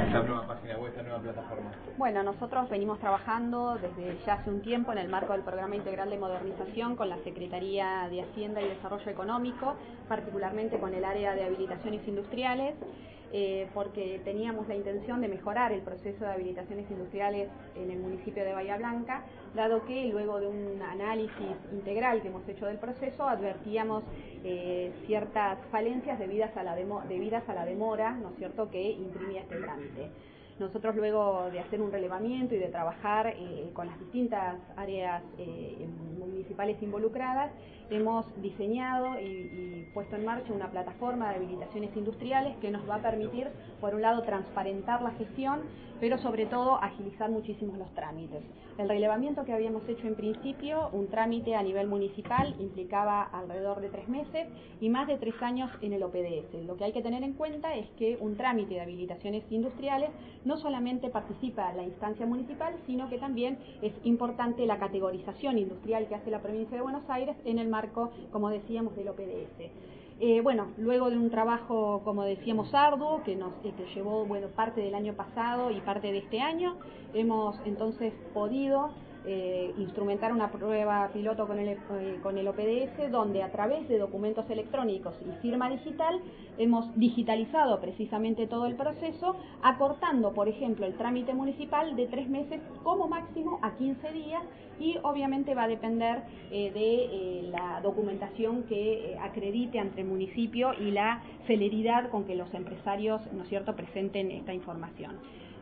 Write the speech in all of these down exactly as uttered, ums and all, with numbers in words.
esta nueva página web, esta nueva plataforma? Bueno, nosotros venimos trabajando desde ya hace un tiempo en el marco del Programa Integral de Modernización con la Secretaría de Hacienda y Desarrollo Económico, particularmente con el área de habilitaciones industriales, eh, porque teníamos la intención de mejorar el proceso de habilitaciones industriales en el municipio de Bahía Blanca, dado que luego de un análisis integral que hemos hecho del proceso, advertíamos eh, ciertas falencias debidas a la demo, debidas a la demora, ¿no es cierto?, que imprimía este trámite. Nosotros, luego de hacer un relevamiento y de trabajar eh, con las distintas áreas eh, municipales involucradas, hemos diseñado y, y puesto en marcha una plataforma de habilitaciones industriales que nos va a permitir, por un lado, transparentar la gestión, pero sobre todo agilizar muchísimo los trámites. El relevamiento que habíamos hecho en principio, un trámite a nivel municipal, implicaba alrededor de tres meses y más de tres años en el O P D S. Lo que hay que tener en cuenta es que un trámite de habilitaciones industriales no solamente participa la instancia municipal, sino que también es importante la categorización industrial que hace la provincia de Buenos Aires en el marco, como decíamos, del O P D S. Eh, bueno, luego de un trabajo, como decíamos, arduo, que nos eh, que llevó bueno, parte del año pasado y parte de este año, hemos entonces podido eh, instrumentar una prueba piloto con el, eh, con el O P D S, donde a través de documentos electrónicos y firma digital hemos digitalizado precisamente todo el proceso, acortando, por ejemplo, el trámite municipal de tres meses como máximo a quince días, y obviamente va a depender eh, de eh, la documentación que eh, acredite ante el municipio y la celeridad con que los empresarios, ¿no es cierto?, presenten esta información.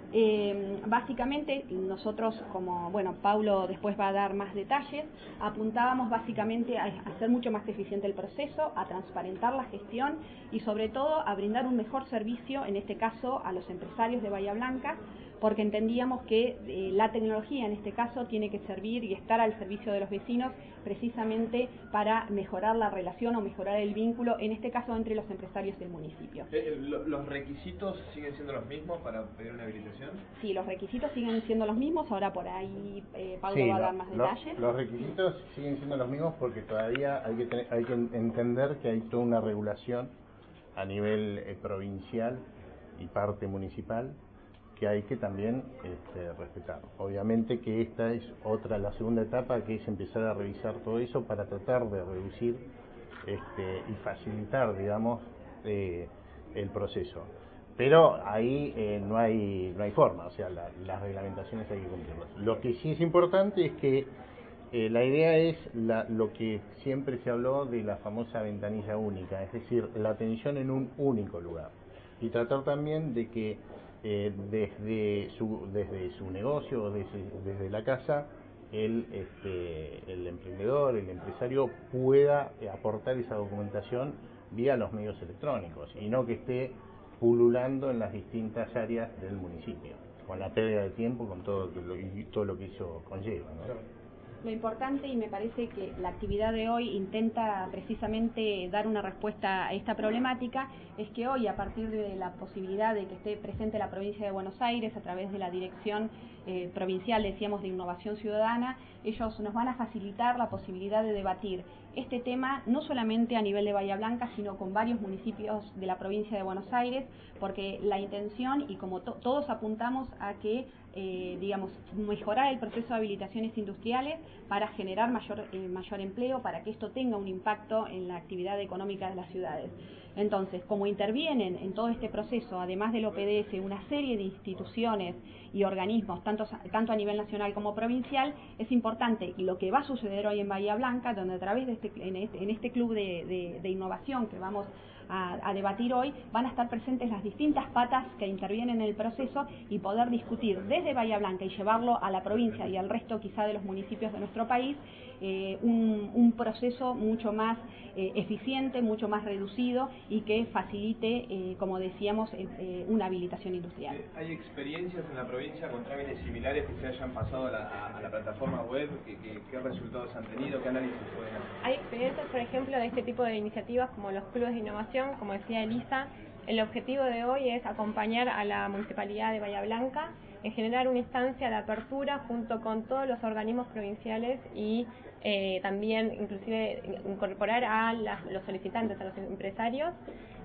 Eh, básicamente nosotros, como bueno, Paulo después va a dar más detalles, apuntábamos básicamente a hacer mucho más eficiente el proceso, a transparentar la gestión y sobre todo a brindar un mejor servicio, en este caso a los empresarios de Bahía Blanca, porque entendíamos que eh, la tecnología en este caso tiene que servir y estar al servicio de los vecinos precisamente para mejorar la relación o mejorar el vínculo, en este caso entre los empresarios y el municipio. Eh, ¿Los requisitos siguen siendo los mismos para pedir una habilitación? Sí, los requisitos siguen siendo los mismos, ahora por ahí eh, Pablo sí, va a no, dar más lo, detalles. Los requisitos siguen siendo los mismos porque todavía hay que, tener, hay que entender que hay toda una regulación a nivel eh, provincial y parte municipal que hay que también este, respetar. Obviamente que esta es otra, la segunda etapa, que es empezar a revisar todo eso para tratar de reducir este, y facilitar, digamos, eh, el proceso. Pero ahí eh, no hay no hay forma, o sea, la, las reglamentaciones hay que cumplirlas. Lo que sí es importante es que eh, la idea es la, lo que siempre se habló de la famosa ventanilla única, es decir, la atención en un único lugar. Y tratar también de que eh, desde su desde su negocio o desde, desde la casa el este, el emprendedor, el empresario pueda aportar esa documentación vía los medios electrónicos y no que esté pululando en las distintas áreas del municipio, con la pérdida de tiempo, con todo lo, y todo lo que eso conlleva, ¿no? Lo importante, y me parece que la actividad de hoy intenta precisamente dar una respuesta a esta problemática, es que hoy, a partir de la posibilidad de que esté presente la provincia de Buenos Aires a través de la Dirección eh, Provincial, decíamos, de Innovación Ciudadana, ellos nos van a facilitar la posibilidad de debatir este tema no solamente a nivel de Bahía Blanca, sino con varios municipios de la provincia de Buenos Aires, porque la intención, y como to todos apuntamos a que Eh, digamos, mejorar el proceso de habilitaciones industriales para generar mayor, eh, mayor empleo, para que esto tenga un impacto en la actividad económica de las ciudades. Entonces, como intervienen en todo este proceso, además del O P D S, una serie de instituciones y organismos, tanto, tanto a nivel nacional como provincial, es importante, y lo que va a suceder hoy en Bahía Blanca, donde a través de este, en, este, en este club de, de, de innovación que vamos a, a debatir hoy, van a estar presentes las distintas patas que intervienen en el proceso y poder discutir desde Bahía Blanca y llevarlo a la provincia y al resto quizá de los municipios de nuestro país, eh, un, un proceso mucho más eh, eficiente, mucho más reducido y que facilite, eh, como decíamos, eh, eh, una habilitación industrial. ¿Hay experiencias en la provincia con trámites similares que se hayan pasado a la, a, a la plataforma web? ¿Qué, qué, qué resultados han tenido? ¿Qué análisis pueden hacer? Hay experiencias, por ejemplo, de este tipo de iniciativas como los clubes de innovación, como decía Elisa. El objetivo de hoy es acompañar a la Municipalidad de Bahía Blanca en generar una instancia de apertura junto con todos los organismos provinciales y eh, también inclusive incorporar a las, los solicitantes, a los empresarios,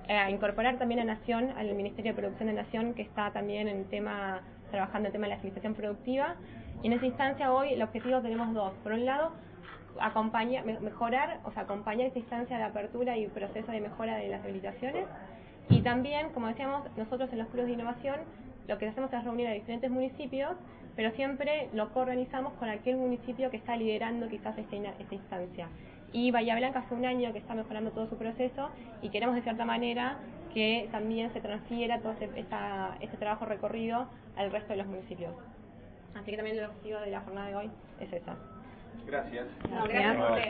eh, incorporar también a Nación, al Ministerio de Producción de Nación, que está también en tema, trabajando en el tema de la agilización productiva. Y en esa instancia hoy el objetivo tenemos dos. Por un lado, acompañar, mejorar, o sea, acompañar esta instancia de apertura y proceso de mejora de las habilitaciones. Y también, como decíamos, nosotros en los clubes de innovación lo que hacemos es reunir a diferentes municipios, pero siempre lo coorganizamos con aquel municipio que está liderando quizás esta, esta instancia. Y Bahía Blanca hace un año que está mejorando todo su proceso y queremos de cierta manera que también se transfiera todo este, esta, este trabajo recorrido al resto de los municipios. Así que también el objetivo de la jornada de hoy es esa. Gracias. No, gracias.